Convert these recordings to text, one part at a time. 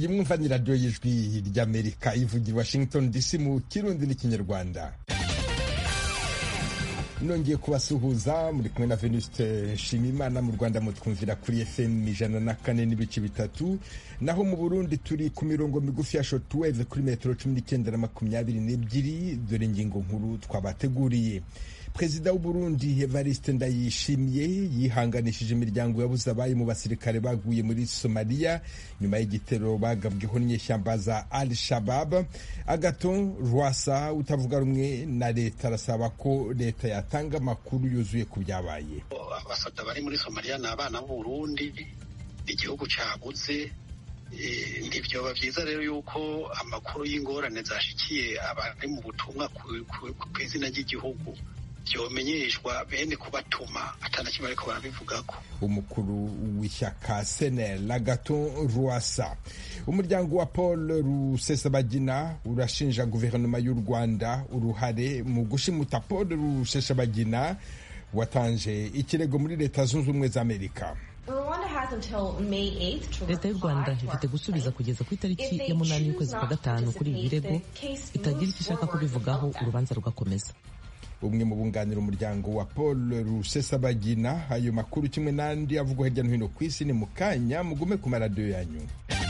iyi mwumva ni radiyo y'ijwi ry'Amerika ivugira Washington DC mu Kirundi n'ikinyarwanda. Nongeye kubasuhuza muri kumwe na Venuste Nshimiyimana. Mu Rwanda mutwumvira kuri FM 104.3, naho mu Burundi turi ku mirongo migufi ya shortwave kuri metero 19 na 22. Dore ingingo nkuru twabateguriye. Perezida w'u Burundi Evariste Ndayishimiye yihanganishije imiryango yabuze abaye mu basirikare baguye muri Somalia nyuma y'igitero bagabweho n'inyeshyamba za Al-Shabaab. Agathon Rwasa utavuga rumwe na leta arasaba ko leta yatanga amakuru yuzuye ku byabaye. Abasada bari muri Somalia ni abana b'u Burundi, igihugu cabuze. Ndivyo bavyiza rero yuko amakuru y'ingorane zashikiye abari mu butumwa ku izina ry'igihugu byomenyeshwa bene kubatuma atanakimwe ariko barabivugako. Umukuru w'ishyaka CNL Agathon Rwasa. Umuryango wa Paul Rusesabagina urashinja guverinoma y'u Rwanda uruhare mu gushimuta Paul Rusesabagina watanje ikirego muri Leta Zunze Ubumwe za Amerika. Leta y'u Rwanda ifite gusubiza kugeza ku itariki ya 8 y'ukwezi kwa gatanu kuri ibi birego, itagira icyo ishaka kubivugaho urubanza rugakomeza. Umwe mu bunganira umuryango wa Paul Rusesabagina. Ayo makuru kimwe n'andi avugwa hirya no hino ku isi ni mukanya, mugume ku maradiyo yanyu.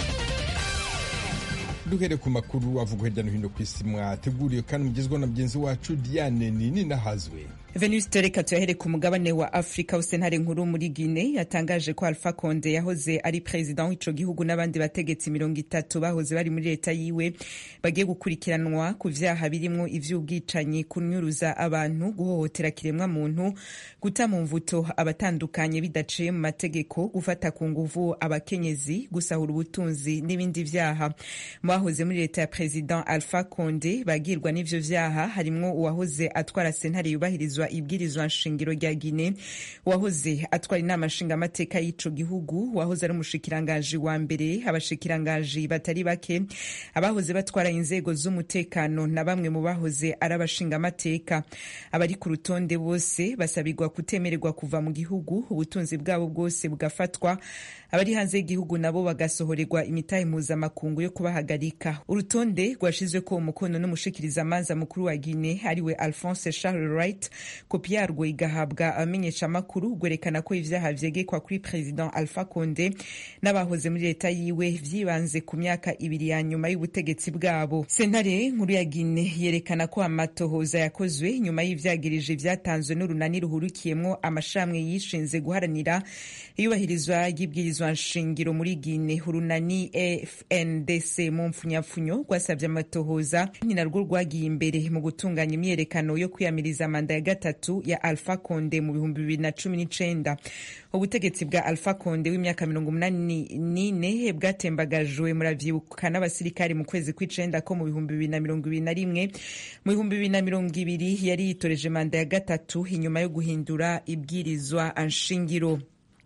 Duhere ku makuru avugwa hirya no hino ku isi mwateguriye kandi mugezweho na mugenzi wacu Diane Ninahazwe. Venuste, reka tuyahere ku mugabane wa Afrika. Sentare nkuru muri Guinea yatangaje ko Alpha Conde yahoze ari president w'ico gihugu n'abandi bategetsi 30 bahoze bari muri leta yiwe bagiye gukurikiranwa ku vyaha birimwo ivy'ubwicanyi, kunyuruza abantu, guhohotera kiremwa muntu, guta mu mvuto abatandukanye bidaciye mu mategeko, gufata ku nguvu abakenyezi, gusahura ubutunzi n'ibindi vyaha. Mu bahoze muri leta ya president Alpha Conde bagirwa n'ivyo vyaha harimwo uwahoze atwara sentare yubahirizwa ibwirizwa nshingiro rya Guinea, wahoze atwara inama nshingamateka y'ico gihugu, wahoze ari umushikiranganji wa mbere, abashikiranganji batari bake, abahoze batwara inzego z'umutekano na bamwe mu bahoze ari abashingamateka. Abari ku rutonde bose basabirwa kutemererwa kuva mu gihugu, ubutunzi bwabo bwose bugafatwa, abari hanze y'igihugu nabo bagasohorerwa imitahe mpuzamakungu yo kubahagarika. Urutonde rwashizwe ko umukono n'umushikirizamanza mukuru wa Guinea ariwe Alphonse Charles Wright. Kopi yarwo igahabwa abamenyesha makuru, gwerekana ko ivyaha vyegekwa kuri President Alpha Conde n'abahoze muri leta yiwe vyibanze ku myaka 2 ya nyuma y'ubutegetsi bwabo. Sentare nkuru ya Guinea yerekana ko amatohoza yakozwe nyuma y'ivyagirije vyatanzwe n'urunani ruhurikiyemwo amashamwe yishinze guharanira iyubahirizwa y'ibwirizwa nshingiro muri Guinea. Urunani FNDC mu mfunyapfunyo rwasavye amatohoza, ni narwo rwagiye imbere mu gutunganya imyerekano yo kwiyamiriza manda ya gatatu ya Alpha Conde mu 2019. Ubutegetsi bwa Alpha Conde w'imyaka 84 bwatembagajwe muravyibuka n'abasirikare mu kwezi kw'icenda ko mu 2021. Mu 2020 yari yitoreje manda ya gatatu inyuma yo guhindura ibwirizwa nshingiro.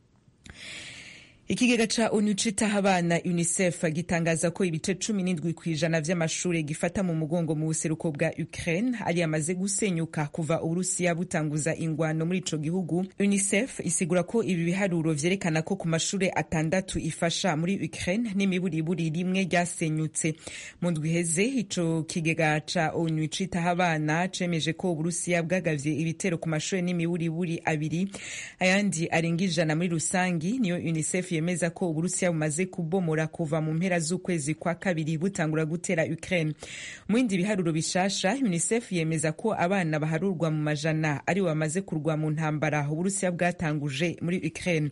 Ikigega ca ONU citaho abana UNICEF gitangaza ko ibice 17% vy'amashure gifata mu mugongo mu buseruko bwa Ukraine ari amaze gusenyuka kuva Urusiya butanguza ingwano muri ico gihugu. UNICEF isigura ko ibi biharuro vyerekana ko ku mashure 6 ifasha muri Ukraine n'imiburiburi rimwe ryasenyutse. Mu ndwi iheze ico kigega ca ONU citaho abana cemeje ko Urusiya bwagavye ibitero ku mashure n'imiburiburi 2, ayandi arenga 100 muri rusangi. Niyo UNICEF yemeza ko Uburusiya bumaze kubomora kuva mu mpera z'ukwezi kwa kabiri butangura gutera Ukraine. Mu bindi biharuro bishasha, UNICEF yemeza ko abana baharurwa mu majana ari bamaze kurwa mu ntambara Uburusiya bwatanguje muri Ukraine.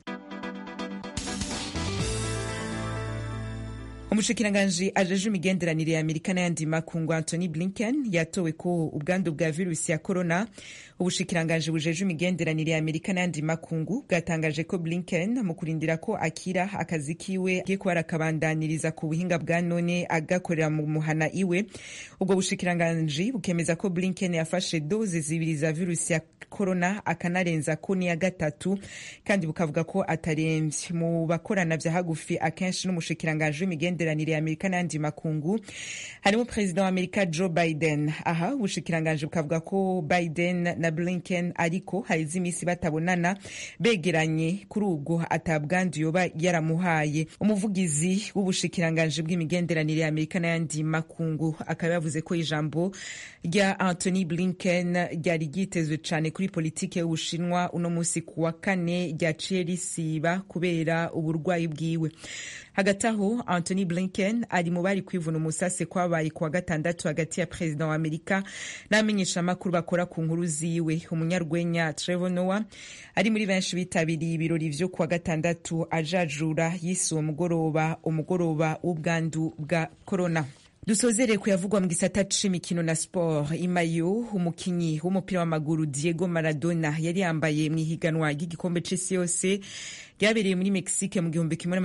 Umushikiranganji ajeje imigenderanire ya Amerika n'ayandi makungu Anthony Blinken yatowe ko ubwandu bwa virusi ya corona. Ubushikiranganji bujeje imigenderanire ya Amerika n'ayandi makungu bwatangaje ko Blinken mu kurindira ko akira akazi kiwe agiye kuba arakabandaniriza ku buhinga bwa none agakorera mu muhana iwe. Ubwo bushikiranganji bukemeza ko Blinken yafashe doze 2 za virusi ya corona akanarenza ko ni ya gatatu, kandi bukavuga ko ataremvye. Mu bakorana vya hagufi akenshi n'umushikiranganji w'imigenderanire imigenderanire ya Amerika n'ayandi makungu harimo perezida wa Amerika Joe Biden. Aha ubushikiranganje bukavuga ko Biden na Blinken ariko haize imisi batabonana begeranye kuri ubwo atabwandu yoba yaramuhaye. Umuvugizi w'ubushikiranganje bw'imigenderanire ya Amerika n'ayandi makungu akaba yavuze ko ijambo rya Anthony Blinken ryari ryitezwe cyane kuri politike y'Ubushinwa uno musi kuwa kane ryaciye risiba kubera uburwayi bwiwe. Hagati aho Anthony Blinken ari mu bari kwivuna umusase kwabaye kuwa gatandatu hagati ya perezida wa Amerika n'amenyesha makuru bakora ku nkuru ziwe. Umunyarwenya Trevor Noah ari muri benshi bitabiriye ibirori vyo kuwa gatandatu ajajura yise umugoroba w'ubwandu bwa corona. Dusozere kuyavugwa mu gisata c'imikino na sport. Imayo umukinyi w'umupira w'amaguru Diego Maradona yari yambaye mu ihiganwa ry'igikombe c'isi yose ryabereye muri Mexique mu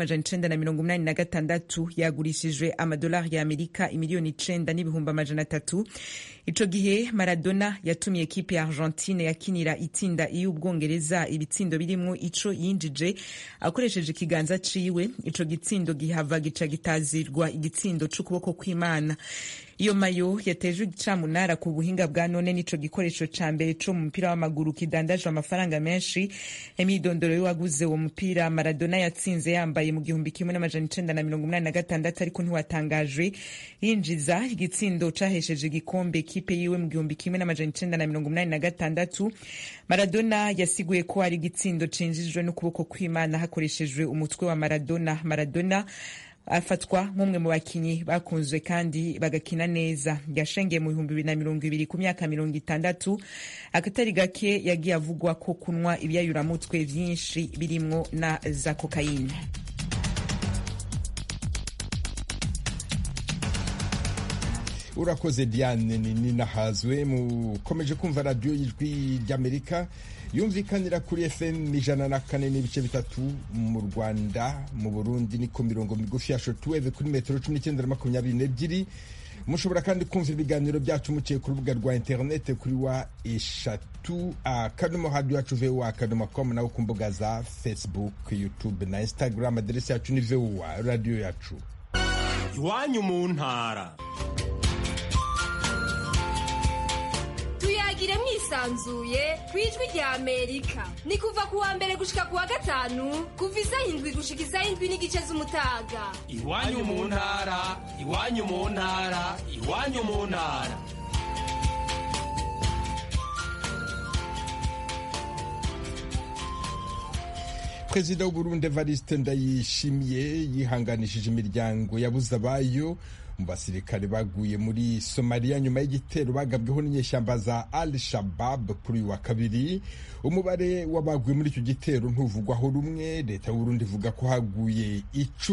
1986 yagurishijwe amadolari ya Amerika imiliyoni 9,300,000. Ico gihe Maradona yatumye ekipe ya Argentine yakinira itsinda y'Ubwongereza ibitsindo birimwo ico yinjije akoresheje ikiganza ciwe. Ico gitsindo gihava gica gitazirwa igitsindo c'ukuboko kw'Imana. Iyo mayo yateje icamunara ku buhinga bwa none nico gikoresho ca mbere co mu mupira w'amaguru kidandajwe amafaranga menshi. Imidondoro y'uwaguze uwo mupira Maradona yatsinze yambaye mu 1986 ariko ntiwatangajwe. Yinjiza igitsindo cahesheje igikombe ekipe yiwe mu 1986. Maradona yasiguye ko ari igitsindo cinjijwe n'ukuboko kw'Imana hakoreshejwe umutwe wa Maradona. Maradona afatwa nk'umwe mu bakinyi bakunzwe kandi bagakina neza. Yashengeye mu 2020 ku myaka 60. Akatari gake yagiye avugwa ko kunwa ibyayuramutwe vyinshi birimwo na za kokayine. Urakoze Diane Ninahazwe. Mukomeje kumva radio y'Ijwi ry'Amerika yumvikanira kuri FM 104.3 mu Rwanda, mu Burundi ni ku mirongo migufi ya shortwave kuri metero 1922. Mushobora kandi kumva ibiganiro byacu muciye ku rubuga rwa internet kuri wa eshatu radio yacu voa.com naho ku mbuga za Facebook, YouTube na Instagram. Aderesi yacu ni voa radio yacu. Iwanyu mu ntara. Tuyagire mwisanzuye kwijwi rya Amerika. Ni kuva kuwa mbere gushika kuwa gatanu kuva isaha 7 gushika isaha 7:30 z'umutaga. Iwanyu mu ntara, iwanyu mu ntara, iwanyu mu ntara. Perezida w'u Burundi Evariste Ndayishimiye yihanganishije imiryango yabuze abayo mu basirikare baguye muri Somalia nyuma y'igitero bagabweho n'inyeshyamba za Al-Shabaab kuri wa kabiri. Umubare w'abaguye muri icyo gitero ntuvugwaho rumwe. Leta y'u Burundi ivuga ko haguye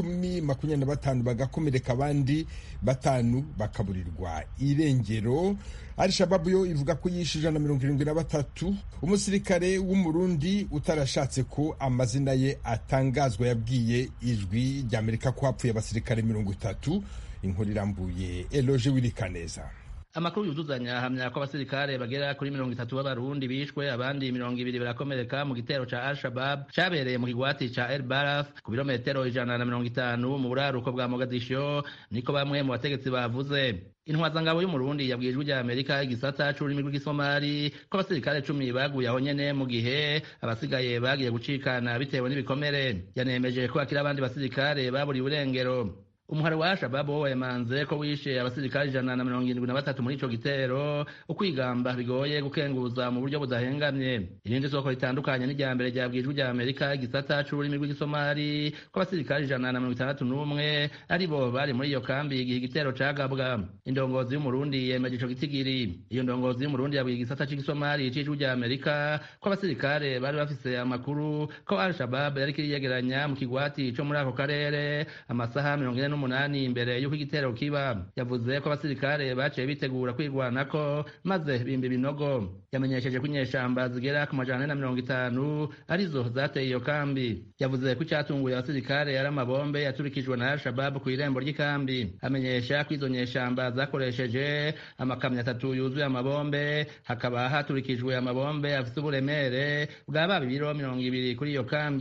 25 bagakomereka, abandi 5 bakaburirwa irengero. Al-Shabaab yo ivuga ko yishe 173. Umusirikare w'umurundi utarashatse ko amazina ye atangazwa yabwiye Ijwi ry'Amerika ko hapfuye abasirikare 30. Inkuru irambuye Eloge Wirikaneza. Amakuru yuzuzanya ahamya ko abasirikare bagera kuri 30 b'abarundi bishwe, abandi 200 barakomereka mu gitero ca Al-Shabaab cabereye mu kigwati ca El Baraf ku birometero 150 mu buraruko bwa Mogadiscio, niko bamwe mu bategetsi bavuze. Intwazangabo y'umurundi yabwiye Ijwi ry'Amerika igisata c'ururimi rw'igisomali ko abasirikare 10 baguye aho nyene mu gihe abasigaye bagiye gucikana bitewe n'ibikomere. Yanemeje ko akira abandi basirikare baburi urengero. Umuhari wa Al-Shabaab wemanze ko wishe abasirikare 173 muri ico gitero, ukwigamba bigoye gukenguza mu buryo budahengamye. Irindi soko ritandukanye n'irya mbere ryabwijwe rya Amerika igisata c'ururimi rw'igisomali ko abasirikare 161 aribo bari muri iyo kambi igihe igitero cagabwa. Indongozi y'umurundi yemeje ico gitigiri. Iyo ndongozi y'umurundi yabwiye igisata c'igisomali c'ijwi rya Amerika ko abasirikare bari bafise amakuru ko Al-Shabaab yari kiriyegeranya mu kigwati co muri ako karere amasaha 48 imbere y'uko igitero kiba. Yavuze ko abasirikare baciye bitegura kwirwanako maze bimba ibinogo. Yamenyesheje ko inyeshamba zigera ku 150 arizo zateye iyo kambi. Yavuze ko icyatunguye abasirikare yari amabombe yaturikijwe na Al-Shabaab ku irembo ry'ikambi. Amenyesha ko izo nyeshamba zakoresheje amakamyo 3 yuzuye amabombe, hakaba haturikijwe amabombe afite uburemere bwa 220 kuri iyo kambi.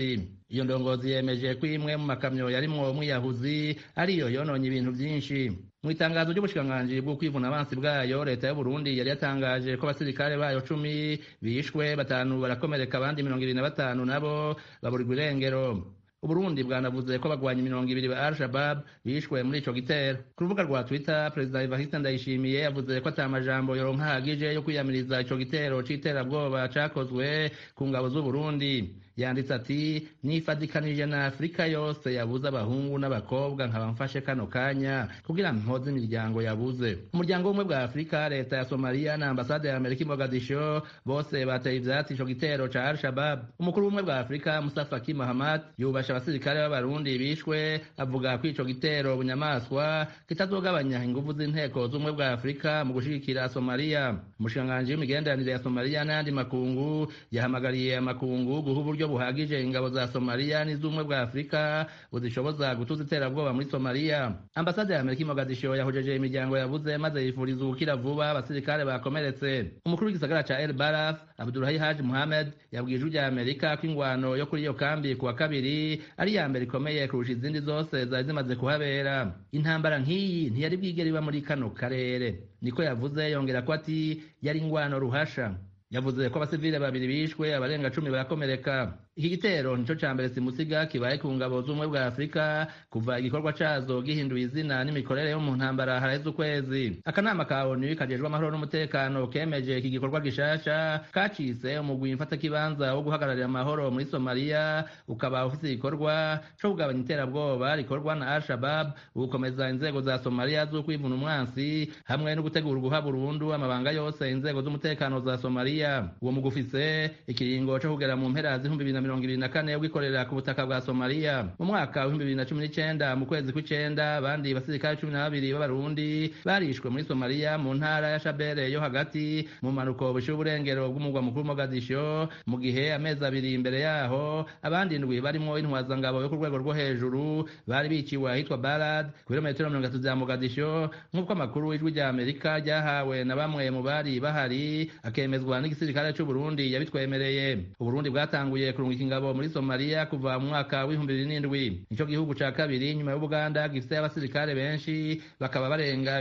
iyo ndongozi yemeje ko imwe mu makamyo yarimwo umwiyahuzi ariyo yononye ibintu vyinshi. Mu itangazo ry'ubushikiranganji bwo kwivuna abansi bwayo, leta y'u Burundi yari yatangaje ko abasirikare bayo 10 bishwe, 5 barakomereka, abandi 25 nabo baburirwa irengero. Uburundi bwanavuze ko bagwanya 200 ba Al-Shabaab bishwe muri ico gitero. Ku rubuga rwa Twitter, Perezida Evariste Ndayishimiye yavuze ko atamajambo yoronka hagije yo kwiyamiriza ico gitero c'iterabwoba cakozwe ku ngabo z'u Burundi. Yanditse ati, nifadikanije na Afrika yose yabuze abahungu n'abakobwa nkaba mfashe kano kanya kugira mpoze imiryango yabuze. Umuryango w'ubumwe bwa Afrika, leta ya Somalia na ambasade ya Amerika i Mogadisho bose bateye ivyatsi ico gitero ca Al-Shabaab. Umukuru w'ubumwe bwa Afrika Musa Faki Mahamat yubasha abasirikare b'abarundi bishwe, avuga ko ico gitero bunyamaswa kitazogabanya inguvu z'inteko z'ubumwe bwa Afrika mu gushigikira Somalia. Umushikiranganji w'imigenderanire ya Somalia n'andi makungu yahamagariye amakungu guha uburyo buhagije ingabo za Somalia n'iz'ubumwe bwa Afrika buzishoboza gutuza iterabwoba muri Somalia. Ambasade ya Amerika i Mogadisho yahojeje imiryango yabuze maze yifuriza gukira vuba abasirikare bakomeretse. Umukuru w'igisagara ca El Baraf Abdulhayi Haji Mohamed yabwiye ijwi rya Amerika ko ingwano yo kuri iyo kambi kuwa kabiri ari ya mbere ikomeye kurusha izindi zose zari zimaze kuhabera. Intambara nk'iyi ntiyari bwigere iba muri kano karere, niko yavuze, yongera ko ati yari ingwano ruhasha. Yavuze ko abasivile 2 bishwe, abarenga 10 barakomereka. Iki gitero nico ca mbere simusiga kibaye ku ngabo z'ubumwe bwa Afrika kuva igikorwa cazo gihinduye izina n'imikorere yo mu ntambara haraheze ukwezi. Akanama ka ONU kajejwe amahoro n'umutekano kemeje iki gikorwa gishasha kacise umugwi mfatakibanza wo guhagararira amahoro muri Somalia, ukaba ufise igikorwa co kugabanya iterabwoba rikorwa na Al-Shabaab, gukomeza inzego za Somalia zo kwivuna umwansi hamwe no gutegura guha burundu amabanga yose inzego z'umutekano za Somalia. Uwo mugwi ufise ikiringo co kugera mu mpera z'ihumbi 2024 wikorera ku butaka bwa Somalia. Mu mwaka wa 2019 mu kwezi kw'icenda, abandi basirikare 12 b'abarundi barishwe muri Somalia mu ntara ya Shabelle yo hagati mu manuko bushuburengero bw'umugwa mukuru Mogadisho, mu gihe amezi 2 imbere yaho abandi 7 barimo intwazangabo yo ku rwego rwo hejuru bari biciwe ahitwa Balad ku birometero 30 za Mogadisho, nk'uko amakuru y'ijwi rya Amerika ryahawe na bamwe mu bari bahari akemezwa n'igisirikare cy'u Burundi yabitwemereye. Uburundi bwatanguye kurungika ingabo muri Somalia kuva mu mwaka w'2007. Nico gihugu ca kabiri nyuma y'Ubuganda gifite abasirikare benshi, bakaba barenga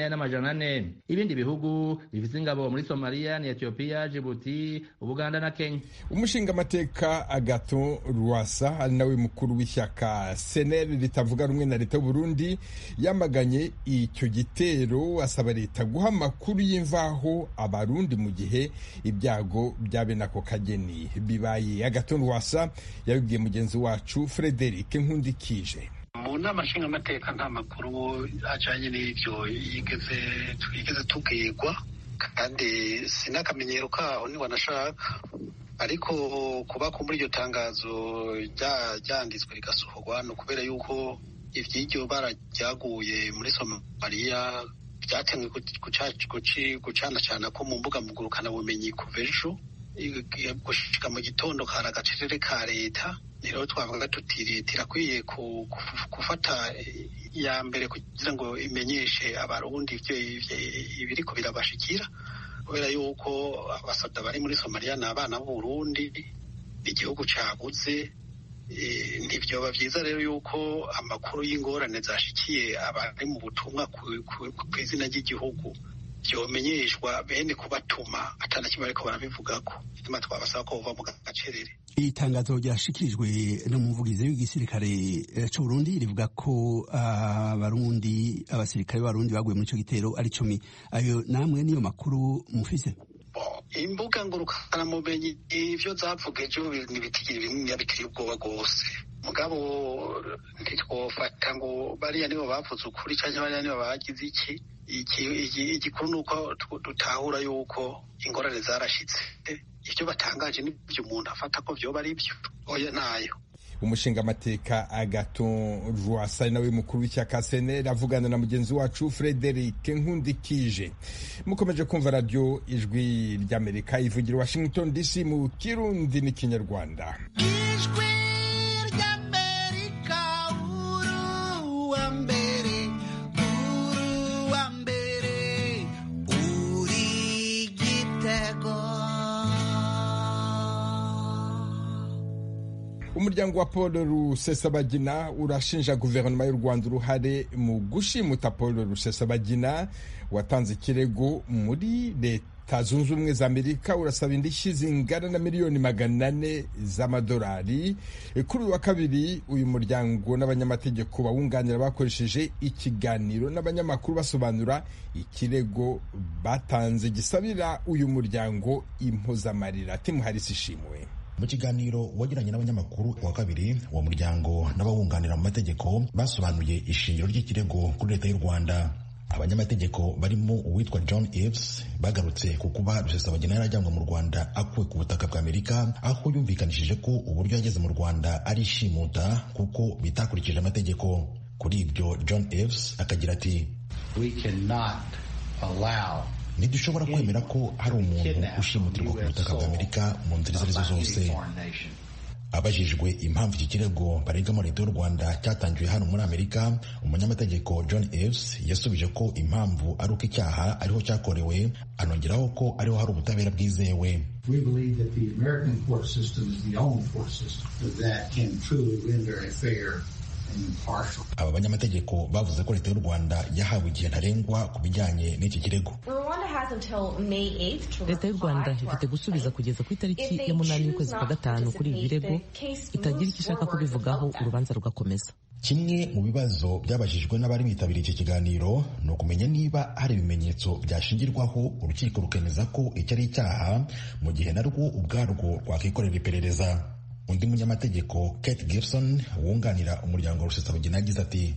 4,400. Ibindi bihugu bifite ingabo muri Somalia ni Ethiopia, Djibouti, Ubuganda na Kenya. Umushinga amateka Agathon Rwasa ari nawe mukuru w'ishyaka CNL ritavuga rumwe na leta y'u Burundi yamaganye icyo gitero, asaba leta guha amakuru y'imvaho abarundi mu gihe ibyago byabe nako kageni bibaye. Agathon Rwasa yabibwiye mugenzi wacu Frederic Nkundikije. Mu nama nshingamateka nta makuru ajanye n'ivyo yigeze tubwirwa, kandi sinakamenyero kaho niwanashaka, ariko kuba muri iryo tangazo ryanditswe rigasohorwa no kubera yuko ivy'iryo bara ryaguye muri Somalia byatemwe gucana ko mu mbuga ngurukana bumenyi kuva ejo gushika mu gitondo kari agacerere ka leta. Rero twavuga tuti leta irakwiye gufata iya mbere kugira ngo imenyeshe abarundi ibiriko birabashikira, kubera yuko abasoda bari muri Somalia ni abana b'Uburundi, igihugu cabuze. Ntivyoba vyiza rero yuko amakuru y'ingorane zashikiye abari mu butumwa kw'izina ry'igihugu vyomenyeshwa bene kubatuma atana kimwe ariko barabivugako. Ituma twabasaba ko bova mu gacerere. Itangazo ryashikirijwe n'umuvugizi w'igisirikare c'u Burundi rivuga ko abasirikare b'Abarundi baguye muri ico gitero ari 10. Ayo namwe niyo makuru mufise? Imbuga ngurukana mumenyi ivyo zavugeje n'ibitigiri binini biteye ubwoba rwose. Mugabo ntitwofata ngo bariya nibo bavuze ukuri canke bariya nibo bagize iki. Igikuru nuko dutahura yuko ingorane zarashitse. Ivyo batangaje n'ivyo umuntu afata ko vyoba ari byo, oya nayo. Umushinga amateka Agathon Rwasa nawe mukuru w'ishyaka CNL avugana na mugenzi wacu Frederic Nkundikije. Mukomeje kumva radio Ijwi ry'Amerika ivugira Washington DC mu Kirundi n'Ikinyarwanda. Ijwi ry'Amerika uruwa mbere uri gitego. umuryango wa Paul Rusesabagina urashinja guverinoma y'u Rwanda uruhare mu gushimuta Paul Rusesabagina watanze ikirego muri Leta Zunze Ubumwe za Amerika. Urasaba indishyi zingana na miliyoni 400 z'amadolari. Kuri uyu wa kabiri uyu muryango n'abanyamategeko bawunganira bakoresheje ikiganiro n'abanyamakuru basobanura ikirego batanze gisabira uyu muryango impozamarira. Tim Harris ishimwe. Mu kiganiro wagiranye n'abanyamakuru wa kabiri uwo muryango n'abawunganira mu mategeko basobanuye ishingiro ry'ikirego kuri Leta y'u Rwanda. Abanyamategeko barimo uwitwa John Eves bagarutse ku kuba Rusesabagina yarajyanwe mu Rwanda akuwe ku butaka bwa Amerika, aho yumvikanishije ko uburyo yageze mu Rwanda ari ishimuta kuko bitakurikije amategeko. Kuri ibyo John Eves akagira ati, ntidushobora kwemera ko hari umuntu ushimutirwa ku butaka bwa Amerika mu nzira izo arizo zose. Abajijwe impamvu iki kirego baregamo Leta y'u Rwanda cyatangiwe hano muri Amerika, umunyamategeko John Eves yasubije ko impamvu ari uko icyaha ariho cyakorewe, anongeraho ko ariho hari ubutabera bwizewe. We believe that the American court system is the only court system that can truly render a fair. Aba banyamategeko bavuze ko Leta y'u Rwanda yahawe igihe ntarengwa ku bijyanye n'iki kirego. Leta y'u Rwanda ifite gusubiza kugeza ku itariki ya 8 y'ukwezi kwa gatanu kuri ibi birego, itagira icyo ishaka kubivugaho urubanza rugakomeza. Kimwe mu bibazo byabajijwe n'abari bitabiriye iki kiganiro ni ukumenya niba hari ibimenyetso byashingirwaho urukiko rukemeza ko icyo ari icyaha, mu gihe narwo ubwarwo rwakikorera iperereza. Undi munyamategeko Kate Gibson wunganira umuryango wa Rusesabagina yagize ati,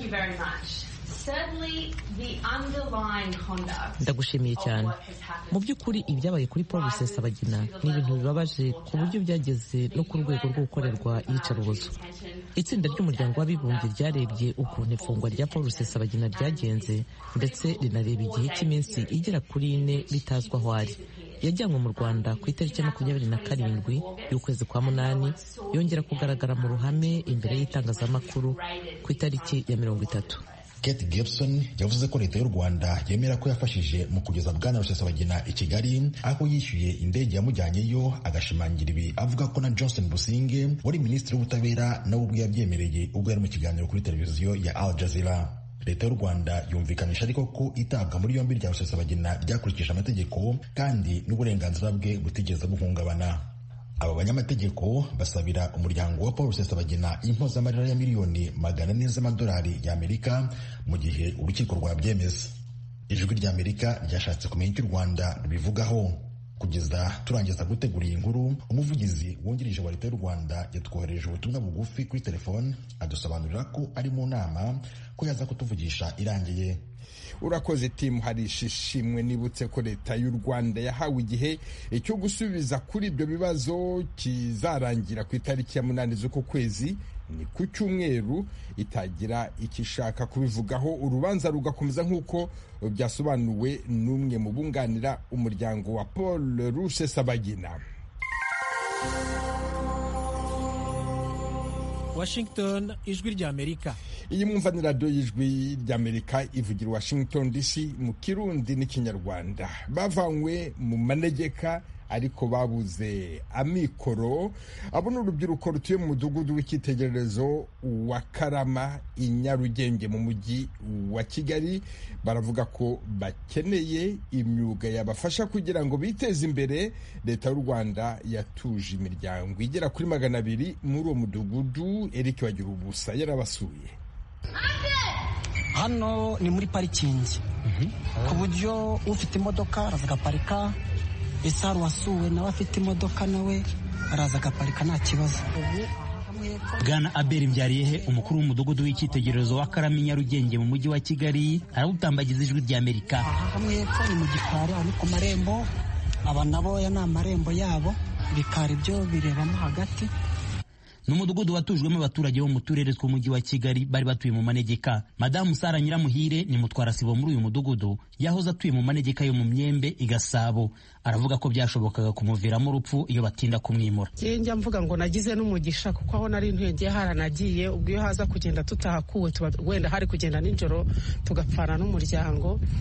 ndagushimiye cyane. Mu by'ukuri ibyabaye kuri Paul Rusesabagina ni ibintu bibabaje ku buryo byageze no ku rwego rwo gukorerwa iyicarubozo. Itsinda ry'umuryango w'abibumbye ryarebye ukuntu ifungwa rya Paul Rusesabagina ryagenze, ndetse rinareba igihe cy'iminsi igera kuri 4 bitazwa aho ari. Yajyanywe mu Rwanda ku itariki ya 27 y'ukwezi kwa 8, yongera kugaragara mu ruhame imbere y'itangazamakuru ku itariki ya 30. Kate Gibson yavuze ko Leta y'u Rwanda yemera ko yafashije mu kugeza Bwana Rusesabagina i Kigali, aho yishyuye indege yamujyanyeyo, agashimangira ibi avuga ko na Johnson Businge wari minisitiri w'ubutabera nawe ubwo yabyemereye ubwo yari mu kiganiro kuri televiziyo ya Al Jazeera. Leta y'u Rwanda yumvikanisha ariko ko itabwa muri yombi rya Rusesabagina ryakurikije amategeko kandi n'uburenganzira bwe butigeze buhungabana. Aba banyamategeko basabira umuryango wa Paul Rusesabagina impozamarira ya miliyoni 400 z'amadolari y'Amerika mu gihe urukiko rwabyemeza. Ijwi ry'Amerika ryashatse kumenya icyo u Rwanda rubivugaho. Kugeza turangiza gutegura iyi nkuru, umuvugizi wungirije wa Leta y'u Rwanda yatwohereje ubutumwa bugufi kuri telefone adusobanurira ko ari mu nama ko yaza kutuvugisha irangiye. Urakoze Tim Harris ishimwe. Nibutse ko Leta y'u Rwanda yahawe igihe cyo gusubiza kuri ibyo bibazo kizarangira ku itariki ya 8 z'uko kwezi, ni ku cyumweru. Itagira icyo ishaka kubivugaho, urubanza rugakomeza nk'uko byasobanuwe n'umwe mu bunganira umuryango wa Paul Rusesabagina. Washington, ijwi ry'Amerika. Iyi mwumva ni radiyo y'ijwi ry'Amerika ivugira Washington DC mu Kirundi n'Ikinyarwanda. Bavanywe mu manegeka ariko babuze amikoro. Abo ni urubyiruko rutuye mu mudugudu w'icyitegererezo wa Karama i Nyarugenge mu mujyi wa Kigali. Baravuga ko bakeneye imyuga yabafasha kugira ngo biteze imbere. Leta y'u Rwanda yatuje imiryango igera kuri 200 muri uwo mudugudu. Eric Bagirubusa yarabasuye. Hano ni muri parikingi, ku buryo ufite imodoka araza agaparika, ese hari uwasuwe nawe afite imodoka nawe araza agaparika nta kibazo. Bwana Abel Mbyariyehe, umukuru w'umudugudu w'icyitegererezo wa Karama i Nyarugenge mu mujyi wa Kigali, arawutambagiza ijwi ry'Amerika. Hamwe hepfo ni mu gikari, ari ku marembo, aba nabo ya ni amarembo yabo, ibikari byo birebamo hagati. Ni umudugudu watujwemo abaturage bo mu turere tw'umujyi wa Kigali bari batuye mu manegeka. Madamu Sara Nyiramuhire ni mutwarasibo muri uyu mudugudu, yahoze atuye mu manegeka yo mu Myembe i Gasabo. Aravuga ko byashobokaga kumuviramo urupfu iyo batinda kumwimura. Njya mvuga ngo nagize n'umugisha kuko aho nari ntwengeye haranagiye, ubwo iyo haza kugenda tutahakuwe wenda hari kugenda nijoro tugapfana n'umuryango.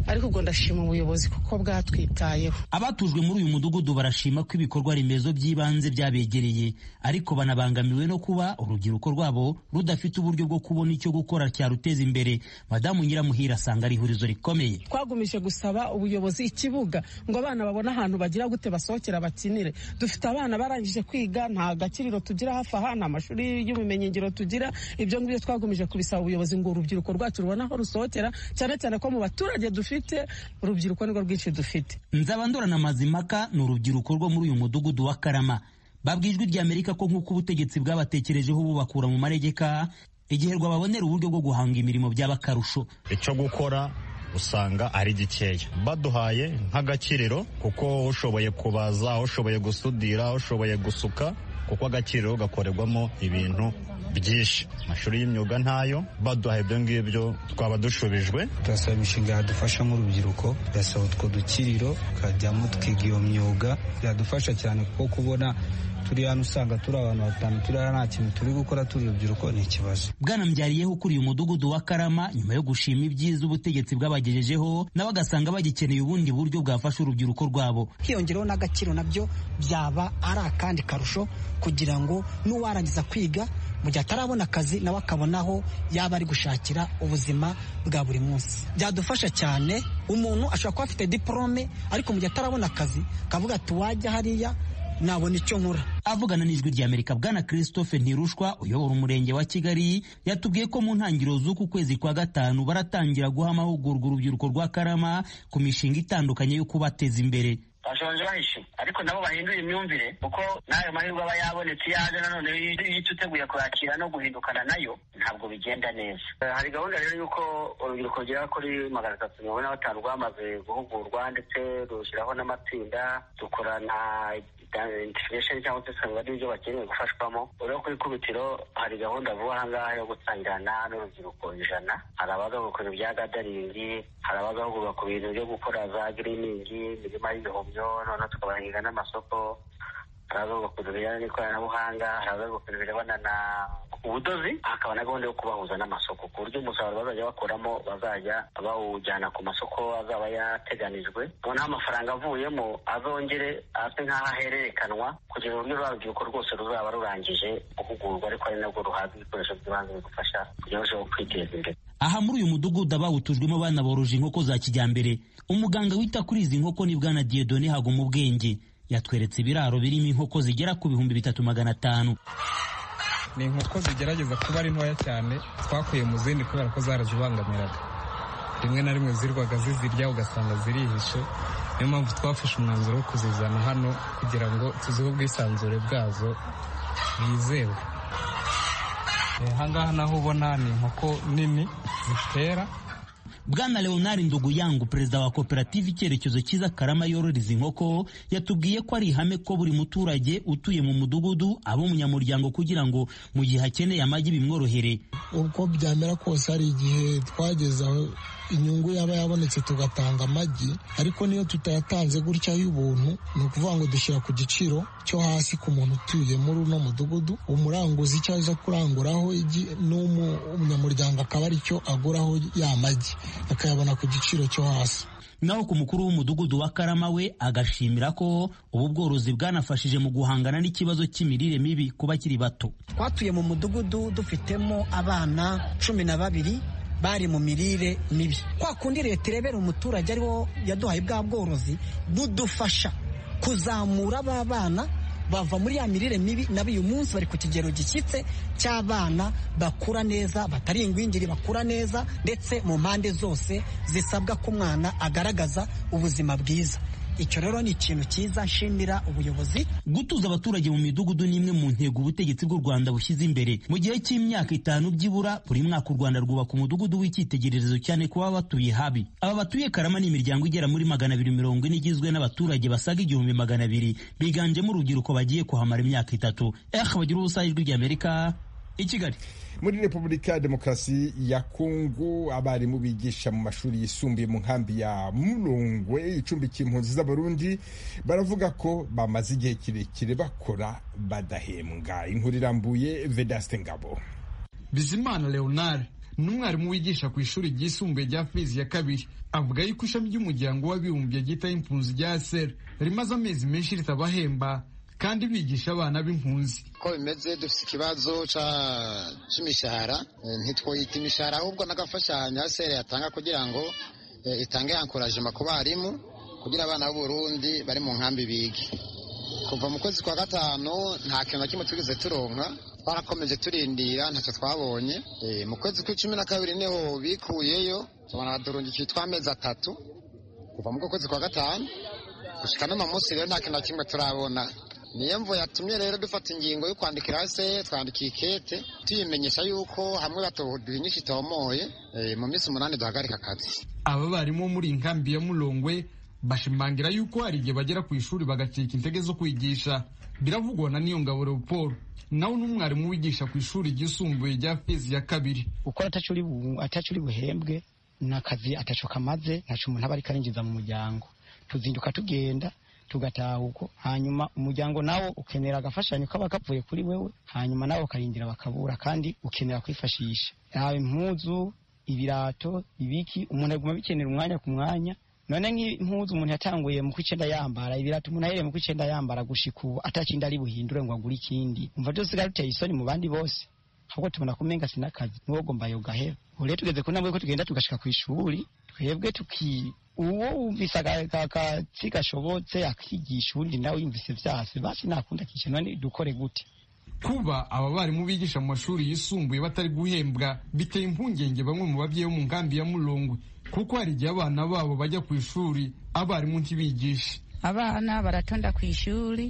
ariko ubwo ndashima ubuyobozi kuko bwatwitayeho. Abatujwe muri uyu mudugudu barashima ko ibikorwa remezo by'ibanze byabegereye, ariko banabangamiwe no kuba urubyiruko rwabo rudafite uburyo bwo kubona icyo gukora cyaruteza imbere. Madamu Nyiramuhire asanga ari ihurizo rikomeye. Twagumije gusaba ubuyobozi ikibuga ngo abana babone ahantu bagira gute basohokera bakinire. Dufite abana barangije kwiga, nta gakiriro tugira hafi aha, nta mashuri y'ubumenyingiro tugira. Ibyo ngibyo twagumije kubisaba ubuyobozi ngo urubyiruko rwacu rubona aho rusohokera, cyane cyane ko mu baturage dufite urubyiruko nirwo rwinshi dufite. Nzabandora na Mazimaka ni urubyiruko rwo muri uyu mudugudu wa Karama. Babwijwe ry'Amerika ko nk'uko ubutegetsi bwabatekerejeho bubakura mu manegeka, igihe rwababonera uburyo bwo guhanga imirimo by'abakarusho. Icyo gukora usanga ari gikeya, baduhaye nk'agakiriro kuko ushoboye kubaza, ushoboye gusudira, ushoboye gusuka, kuko agakiriro gakorerwamo ibintu byinshi. Amashuri y'imyuga ntayo, baduhaye ibyo ngibyo twaba dushubijwe. Turasaba imishinga yadufasha nk'urubyiruko, turasaba utwo dukiriro tukajyamo tukiga iyo myuga, byadufasha cyane kuko kubona turi hano usanga turi abantu batanu turi nta kintu turi gukora, turi urubyiruko ni ikibazo. Bwana Mbyariyeho ukuriye umudugudu wa Karama, nyuma yo gushima ibyiza ubutegetsi bwabagejejeho, nawe agasanga bagikeneye ubundi buryo bwafasha urubyiruko rwabo. Hiyongereho n'agaciro nabyo byaba ari akandi karusho, kugira ngo n'uwarangiza kwiga mu gihe atarabona akazi nawe akabonaho yaba ari gushakira ubuzima bwa buri munsi. Byadufasha cyane, umuntu ashobora kuba afite diplome ariko mu gihe atarabona akazi kavuga ati wajya hariya nabona icyo nkora. Avugana n'ijwi ry'Amerika, Bwana Christophe Ntirushwa uyobora umurenge wa Kigali yatubwiye ko mu ntangiriro z'uku kwezi kwa gatanu baratangira guha amahugurwa urubyiruko rwa Karama ku mishinga itandukanye yo kubateza imbere. Bashonje bahishe ariko nabo bahindura imyumvire, kuko n'ayo mahirwe aba yabonetse yaje nanone iyo uteguye kuyakira no guhindukana nayo ntabwo bigenda neza. Hari gahunda rero y'uko urubyiruko rugera kuri 350 rwamaze guhugurwa, ndetse rushyiraho n'amatsinda, dukorana integration cyangwa se usanga ari ibyo bakeneye gufashwamo. Uretse ku ikubitiro hari gahunda vuba ahangaha yo gutangirana n'urubyiruko 100. Hari abagahugurwa ibya gadaringi, hari abagahugurwa ku bintu byo gukora za greening, imirima y'ibihumyo, noneho tukabahinga n'amasoko. Hari abagahugurwa ku bijyanye n'ikoranabuhanga, hari abagahugurwa ku birebana na ubudozi, hakaba na gahunda yo kubahuza n'amasoko ku buryo umusaruro bazajya bakuramo bazajya bawujyana ku masoko azaba yateganijwe, noneho amafaranga avuyemo azongere ase nk'aho ahererekanwa kugira uburyo urubyiruko rwose ruzaba rurangije guhugurwa, ariko ari nabwo ruhabwa ibikoresho by'ibanze bigufasha kugira ngo urusheho kwiteza imbere. Aha muri uyu mudugudu abawutujwemo abana boroje inkoko za kijyambere. Umuganga wita kuri izi nkoko ni Bwana Dieudonné Hagumubwenge, yatweretse ibiraro birimo inkoko zigera ku 3500. Ni inkoko zigerageza kuba ari ntoya cyane, twakuye mu zindi kubera ko zarazibangamiraga, rimwe na rimwe zirwaga zizirya ugasanga zirihishe. Niyo mpamvu twafashe umwanzuro wo kuzizana hano kugira ngo tuzihe ubwisanzure bwazo bwizewe. Ahangaha naho ubona ni inkoko nini zitera. Bwana Leonard Nduguyangu, perezida wa koperative Icyerekezo Cyiza Karama yororeza inkoko, yatubwiye ko ari ihame ko buri muturage utuye mu mudugudu aba umunyamuryango kugira ngo mu gihe akeneye amagi bimworohere. Uko byamera kose hari igihe twageze aho inyungu yaba yabonetse tugatanga amagi, ariko niyo tutayatanze gutya y'ubuntu, ni ukuvuga ngo dushyira ku giciro cyo hasi ku muntu utuye muri uno mudugudu. Umuranguzi icyo aza kuranguraho igi n'umunyamuryango akaba ari cyo aguraho ya magi, akayabona ku giciro cyo hasi. Naho ku mukuru w'umudugudu wa Karama we agashimira ko ubu bworozi bwanafashije mu guhangana n'ikibazo cy'imirire mibi ku bakiri bato. Twatuye mu mudugudu dufitemo abana 12 bari mu mirire mibi. Kwa kundi leta irebera umuturage ariwo yaduhaye bwa bworozi budufasha kuzamura aba bana bava muri ya mirire mibi, nabo uyu munsi bari ku kigero gishyitse cy'abana bakura neza, batari ingwingiri, bakura neza, ndetse mu mpande zose zisabwa ko umwana agaragaza ubuzima bwiza. Icyo rero ni ikintu cyiza, nshimira ubuyobozi. Gutuza abaturage mu midugudu ni imwe mu ntego ubutegetsi bw'u Rwanda bushyize imbere. Mu gihe cy'imyaka 5 byibura buri mwaka u Rwanda rwubaka umudugudu w'icyitegererezo cyane kuba batuye habi. Aba batuye Karama ni imiryango igera muri 240 igizwe n'abaturage basaga 1200 biganjemo urubyiruko bagiye kuhamara imyaka 3. Bagira ubusa ijwi ry'Amerika i Kigali. Muri Repubulika ya Demokarasi ya Kongo, abarimu bigisha mu mashuri yisumbuye mu nkambi ya Mulongwe icumbikiye impunzi z'Abarundi baravuga ko bamaze igihe kirekire bakora badahembwa. Inkuru irambuye, Vedaste Ngabo. Bizimana Leonard n'umwarimu wigisha ku ishuri ryisumbuye rya Fizi ya kabiri. Avuga yuko ishami ry'umuryango w'abibumbye ryita impunzi rya ASER rimaze amezi menshi ritabahemba kandi bigisha abana b'impunzi. Ko bimeze dufite ikibazo c'imishahara, ntitwoyita imishahara ahubwo n'agafashanyo ASER yatanga kugira ngo itange encouragement ku barimu kugira abana b'u Burundi bari mu nkambi bige. Kuva mu kwezi kwa gatanu nta kintu na kimwe tugeze turonka, twarakomeje turindira ntacyo twabonye. Mu kwezi kwa12 niho bikuyeyo tubona badurungikiye tw'amezi 3 kuva mu kwezi kwa gatanu gushika no munsi rero nta kintu na kimwe turabona. Niyo mvo yatumye rero dufata ingingo yo kwandikira ASER, twandikiye ikete tuyimenyesha yuko hamwe batoduhinyisha itomoye mu minsi 8 duhagarika akazi. Aba barimo muri inkambi ya Mulongwe bashimangira yuko hari igihe bagera ku ishuri bagacika intege zo kwigisha. Biravugwa na Niyongabo Leopold, nawe n'umwarimu wigisha ku ishuri ryisumbuye rya Fizi ya kabiri. Uko atacuri buhembwe n'akazi ataco kamaze, ntaco umuntu aba ari karinjiza mu muryango. Tuzinduka tugenda tugataha uko, hanyuma umuryango nawo ukenera agafashanyo kaba kavuye kuri wewe, hanyuma nawo karindira bakabura, kandi ukenera kwifashisha yaba impuzu, ibirato, ibiki, umuntu aguma bikenera umwanya ku mwanya. None nk'impuzu umuntu yatanguye mu kwicenda yambara, ibirato umuntu ahereye mu kwicenda yambara gushika ubu atakindi ari buhindure ngo agure ikindi, umva byose garuteye isoni mu bandi bose, ahubwo tubona kumenga sinakazi n'ubwo mbayo gahera. Ure tugeze ku ntambwe ko tugenda tugashika ku ishuri, twebwe uwo wumvise akatsi gashobotse akigisha, undi nawe yumvise vyase basi nakunda kisha, none dukore gute? Kuba aba barimu bigisha mu mashuri yisumbuye batari guhembwa biteye impungenge bamwe mu babyeyi bo mu nkambi ya Mulongwe, kuko hari igihe abana babo bajya ku ishuri abarimu ntibigishe. Abana baratonda ku ishuri,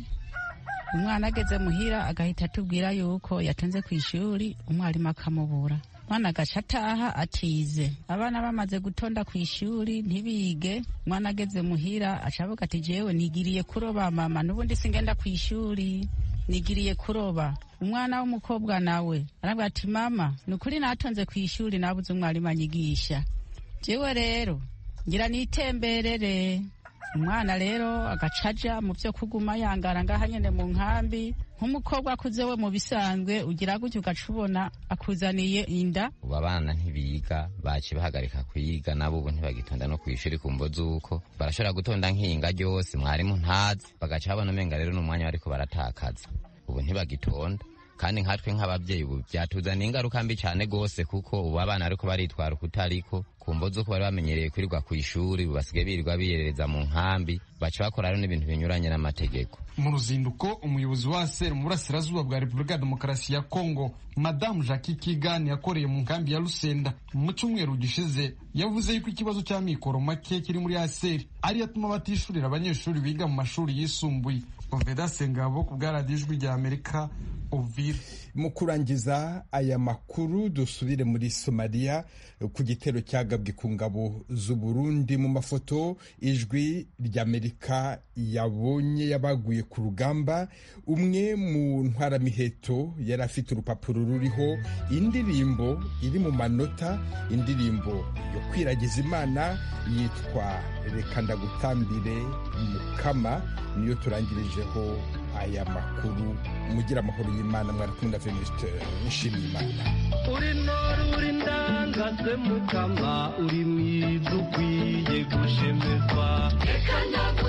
umwana ageze muhira agahita atubwira yuko yatonze ku ishuri, umwarimu akamubura, mwana agaca ataha atize. Abana bamaze gutonda ku ishuri ntibige, mwana ageze muhira acavuga ati jewe nigiriye kuroba mama, n'ubundi singenda ku ishuri nigiriye kuroba. Umwana w'umukobwa nawe aravuga ati mama nukuri natonze ku ishuri nabuze umwarimu anyigisha, jewe rero ngira nitemberere. Umwana rero agacaja mu byo kuguma yangara ngaha nyene mu nkambi. Nk'umukobwa akuze we mu bisanzwe ugira gutyo ugacubona akuzaniye inda. Abana ntibiga baci bahagarika kwiga, nabo ubu ntibagitonda no kwishuri kumvo zuko barashobora gutonda nk'inga ryose mwarimu ntazi, bagaca babona umenga rero n'umwanya bariko baratakaza, ubu ntibagitonda. Kandi nkatwe nk'ababyeyi ubu byatuzaniye ingaruka mbi cyane gose, kuko ubu abana ariko baritwara kutariko kumvo zuko bari bamenyereye kwirirwa ku ishuri, basigaye birirwa biyerereza mu nkambi, baca bakora rero n'ibintu binyuranye n'amategeko. Mu ruzinduko umuyobozi wa ASER mu burasirazuba bwa Repubulika ya Demokarasi ya Kongo, Madamu Jackie Kigani, yakoreye mu nkambi ya Lusenda mu cyumweru gishize, yavuze yuko ikibazo cya mikoro make kiri muri ASER ari yatuma batishurira abanyeshuri biga mu mashuri yisumbuye. Oveda Sengabo ku bwa Radio Ijwi rya Amerika, Uvira. Mu kurangiza aya makuru dusubire muri Somalia ku gitero cyagabwe ku ngabo z'u Burundi. Mu mafoto Ijwi ry'Amerika yabonye yabaguye ku rugamba, umwe mu ntwaramiheto yari afite urupapuro ruriho indirimbo iri mu manota, indirimbo yo kwiragiza Imana yitwa Reka Ndagutambire Mukama. Niyo turangirijeho aya makuru. Mugira amahoro y'Imana. Mwarakunda Venuste Nshimiyimana. Uri nori uri ndangaze Mukama, uri mwiza ukwiye gushemezwa.